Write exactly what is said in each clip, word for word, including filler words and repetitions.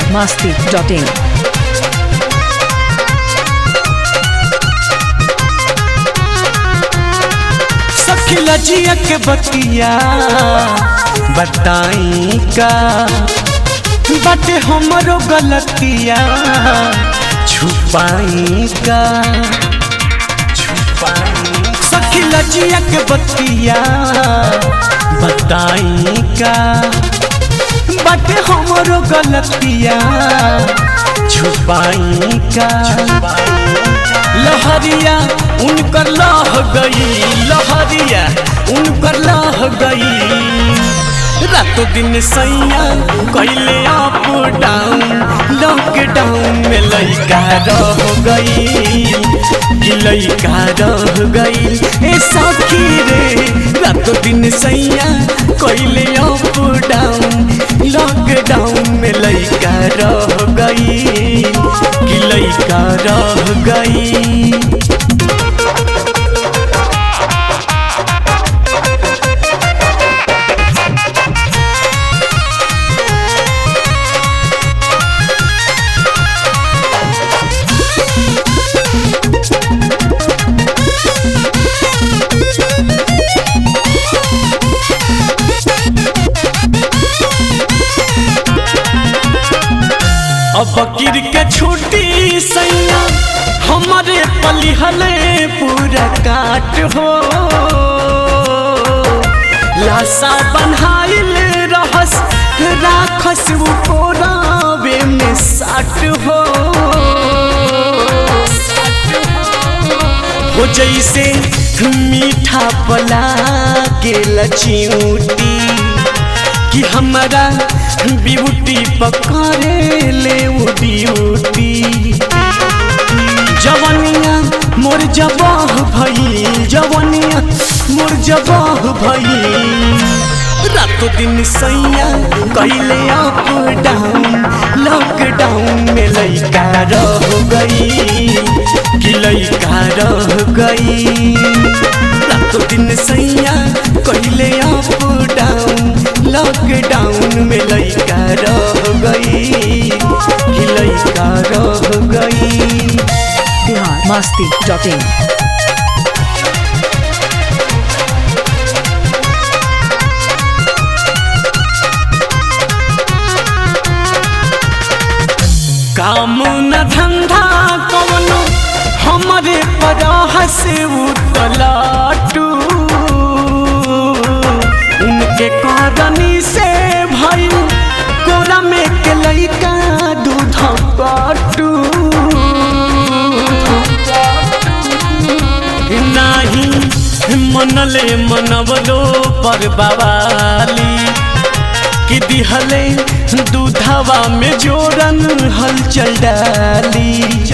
masti dot in. सखिला जिया के बतिया बताई का बाटे हमरो गलतिया छुपाई का छुपाई सखिला जिया के बतिया बताई का बाटे हमरो गलतिया छुपाई का लहरिया उनकर लह गई लहरिया उनकर लह गई रातों दिन सैया कैले अप डाउन लॉकडाउन में लइका रह गई कि लइका रह गई ए सखी रे रातों दिन सैया कैले अप डाउन लॉकडाउन में लइका रह गई कि लइका रह गई। अब बकीर के छुट्टी सैया हमारे पलिहले पूरा काट हो लाशा बन्हाइल रहस राखस वो कोरावे में साट हो हो जैसे मीठा पला के लचियूटी कि हमारा ब्यूटी पकड़े ले वो ड्यूटी जवनिया मोर जबाह भई जवनिया मोर जबाह भई रातों दिन सैया कैले अप डाउन लॉकडाउन में लइका रह गई कि लइका रह गई रातों दिन सैया कैले अप डाउन लॉकडाउन में लइका रह गई कि लइका रह गई। Bihar masti dot in. काम न धंधा कवनो हमारे पराह से उतलाटू उनके कारणी से भाई कोरा में के लइका दूध काटू नाही मनले मनवलो पर बवाली कि दिहले दूधवा में जोरन हलचल डाली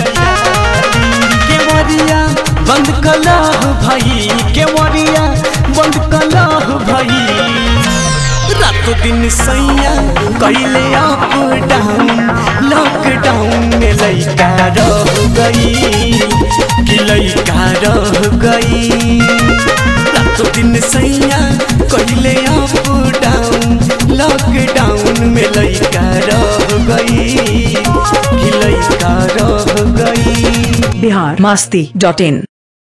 केवरिया बंद कलह भई केवरिया बंद कलह भई रातों दिन सैया कैले अप डाउन लॉकडाउन में लइका रह गई कि लइका रह गई रातों दिन सैया कैले अप डाउन लॉकडाउन में लइका रह गई कि लइका रह गई। Bihar masti dot in.